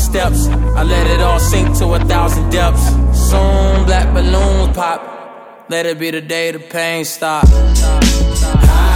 steps. I let it all sink to 1,000 depths. Soon black balloons pop. Let it be the day the pain stop.